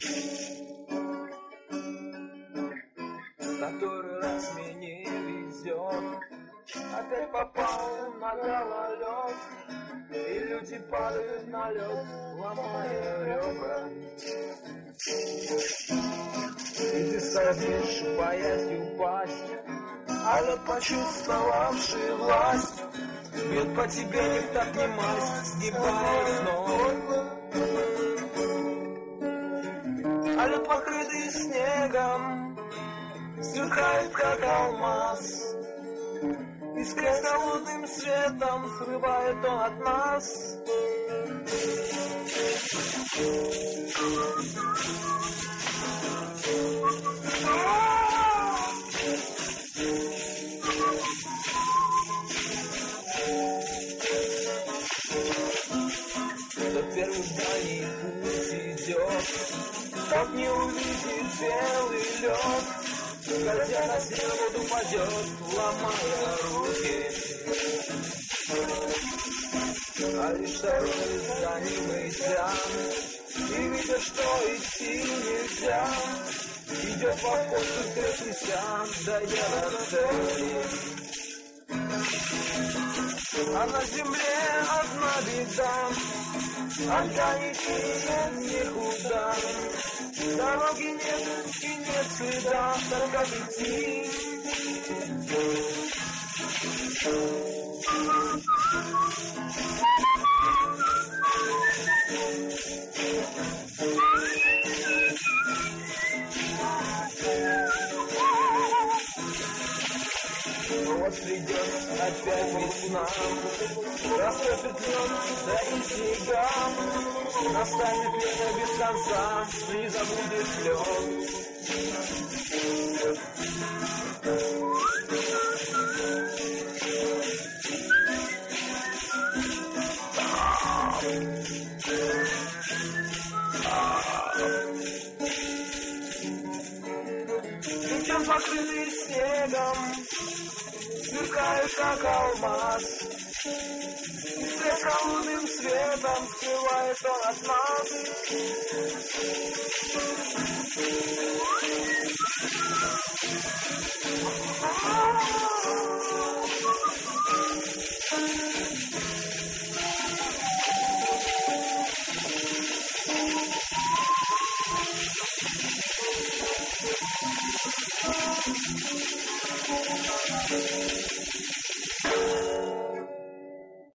Который раз мне не везет, опять попал на гололед, и люди падают на лед, ломая ребра. И ты стоишь, боясь упасть, а лед, почувствовавший власть, бьет по тебе не так не масть, сгибая снова. А лед, покрытый снегом, сверкает как алмаз, искрясь холодным светом, срывает он от нас. Кто первый в дальний путь идет, тот не увидит белый лед, скользя на снег упадет, ломая руки. А лишь второй за ним идя, и видя, что идти нельзя, идет по входу трясся, дойдя до цели. А на земле одна беда, отгонить нет никуда, дороги нет и нет следа, только идти. Вот придет опять весна, растопит лед, да и снега, настанет лето без конца, не забудешь лед. Идем покрытый снегом, сверкает как алмаз, и свет холодным светом скрывает он от нас.